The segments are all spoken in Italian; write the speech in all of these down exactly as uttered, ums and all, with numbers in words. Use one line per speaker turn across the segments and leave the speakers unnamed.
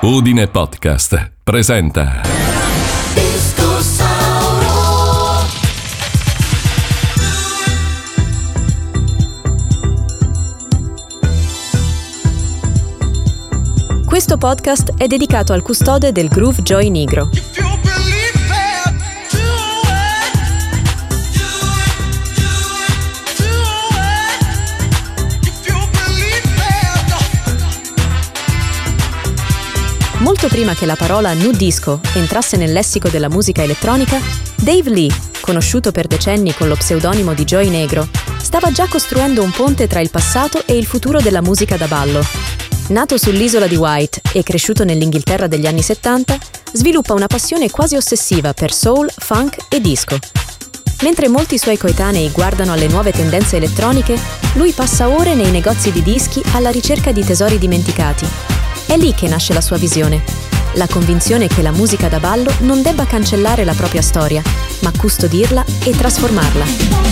Udine Podcast presenta Discosauro.
Questo podcast è dedicato al custode del groove Joey Negro. Molto prima che la parola nu disco entrasse nel lessico della musica elettronica, Dave Lee, conosciuto per decenni con lo pseudonimo di Joey Negro, stava già costruendo un ponte tra il passato e il futuro della musica da ballo. Nato sull'isola di Wight e cresciuto nell'Inghilterra degli anni settanta, sviluppa una passione quasi ossessiva per soul, funk e disco. Mentre molti suoi coetanei guardano alle nuove tendenze elettroniche, lui passa ore nei negozi di dischi alla ricerca di tesori dimenticati. È lì che nasce la sua visione, la convinzione che la musica da ballo non debba cancellare la propria storia, ma custodirla e trasformarla.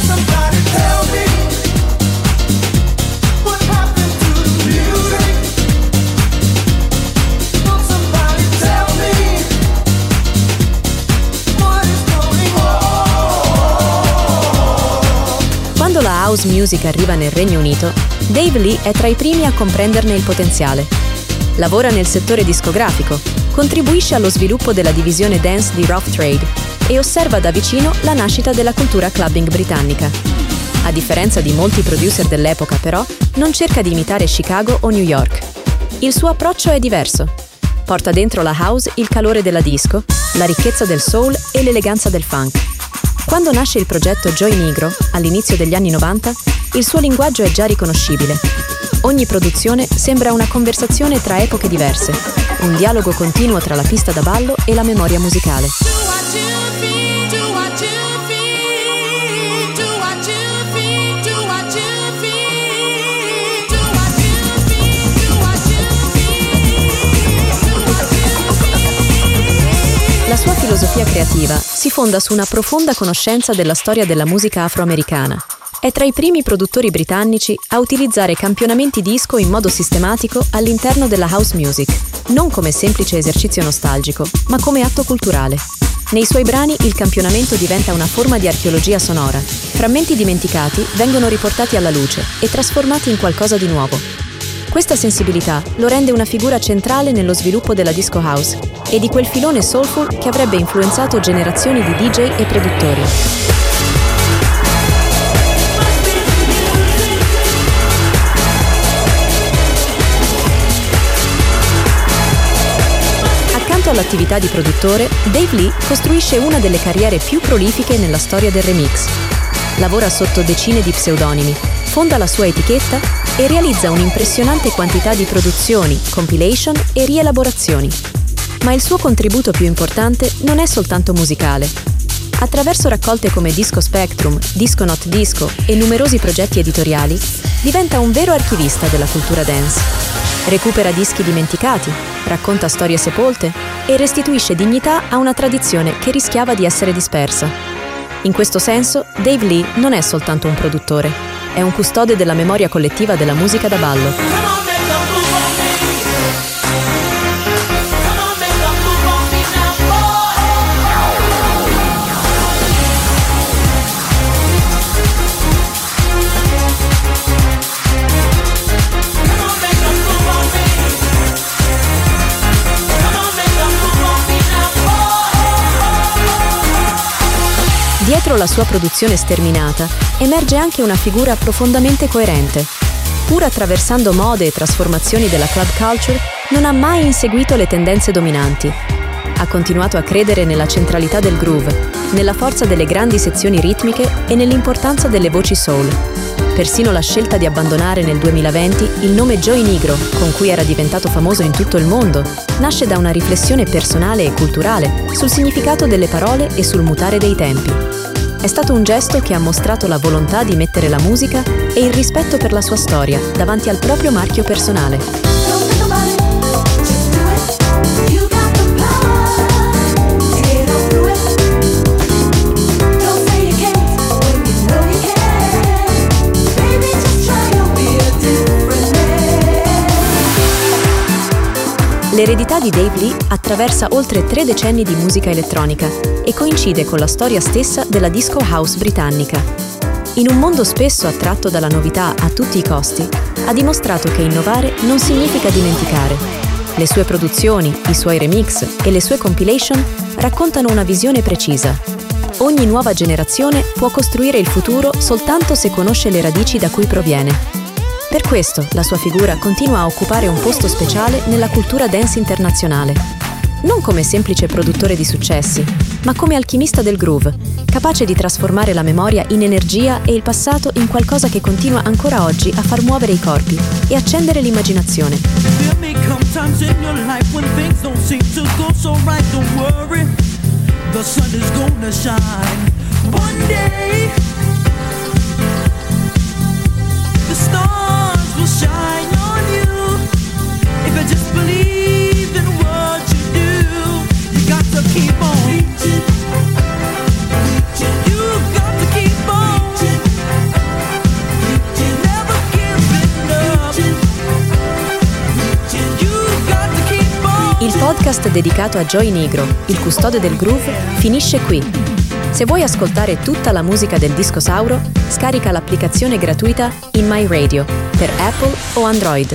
Quando la house music arriva nel Regno Unito, Dave Lee è tra i primi a comprenderne il potenziale. Lavora nel settore discografico, contribuisce allo sviluppo della divisione dance di Rough Trade e osserva da vicino la nascita della cultura clubbing britannica. A differenza di molti producer dell'epoca, però, non cerca di imitare Chicago o New York. Il suo approccio è diverso. Porta dentro la house il calore della disco, la ricchezza del soul e l'eleganza del funk. Quando nasce il progetto Joey Negro, all'inizio degli anni novanta, il suo linguaggio è già riconoscibile. Ogni produzione sembra una conversazione tra epoche diverse, un dialogo continuo tra la pista da ballo e la memoria musicale. La sua filosofia creativa si fonda su una profonda conoscenza della storia della musica afroamericana. È tra i primi produttori britannici a utilizzare campionamenti disco in modo sistematico all'interno della house music, non come semplice esercizio nostalgico, ma come atto culturale. Nei suoi brani il campionamento diventa una forma di archeologia sonora. Frammenti dimenticati vengono riportati alla luce e trasformati in qualcosa di nuovo. Questa sensibilità lo rende una figura centrale nello sviluppo della disco house e di quel filone soulful che avrebbe influenzato generazioni di D J e produttori. All'attività di produttore, Dave Lee costruisce una delle carriere più prolifiche nella storia del remix. Lavora sotto decine di pseudonimi, fonda la sua etichetta e realizza un'impressionante quantità di produzioni, compilation e rielaborazioni. Ma il suo contributo più importante non è soltanto musicale. Attraverso raccolte come Disco Spectrum, Disco Not Disco e numerosi progetti editoriali, diventa un vero archivista della cultura dance. Recupera dischi dimenticati, racconta storie sepolte e restituisce dignità a una tradizione che rischiava di essere dispersa. In questo senso, Dave Lee non è soltanto un produttore, è un custode della memoria collettiva della musica da ballo. Dietro la sua produzione sterminata emerge anche una figura profondamente coerente. Pur attraversando mode e trasformazioni della club culture, non ha mai inseguito le tendenze dominanti. Ha continuato a credere nella centralità del groove, nella forza delle grandi sezioni ritmiche e nell'importanza delle voci soul. Persino la scelta di abbandonare nel duemilaventi il nome Joey Negro, con cui era diventato famoso in tutto il mondo, nasce da una riflessione personale e culturale sul significato delle parole e sul mutare dei tempi. È stato un gesto che ha mostrato la volontà di mettere la musica e il rispetto per la sua storia davanti al proprio marchio personale. L'eredità di Dave Lee attraversa oltre tre decenni di musica elettronica e coincide con la storia stessa della disco house britannica. In un mondo spesso attratto dalla novità a tutti i costi, ha dimostrato che innovare non significa dimenticare. Le sue produzioni, i suoi remix e le sue compilation raccontano una visione precisa. Ogni nuova generazione può costruire il futuro soltanto se conosce le radici da cui proviene. Per questo la sua figura continua a occupare un posto speciale nella cultura dance internazionale. Non come semplice produttore di successi, ma come alchimista del groove, capace di trasformare la memoria in energia e il passato in qualcosa che continua ancora oggi a far muovere i corpi e accendere l'immaginazione. Il podcast dedicato a Joey Negro, il custode del groove, finisce qui. Se vuoi ascoltare tutta la musica del Discosauro, scarica l'applicazione gratuita In My Radio per Apple o Android.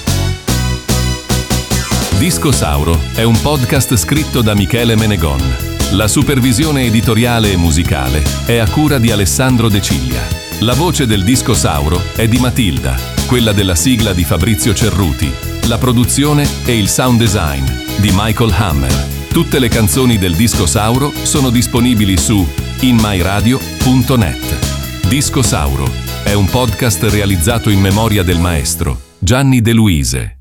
Discosauro è un podcast scritto da Michele Menegon. La supervisione editoriale e musicale è a cura di Alessandro De Ciglia. La voce del Discosauro è di Matilda, quella della sigla di Fabrizio Cerruti. La produzione e il sound design di Michael Hammer. Tutte le canzoni del Discosauro sono disponibili su in my radio punto net. Discosauro è un podcast realizzato in memoria del maestro Gianni De Luise.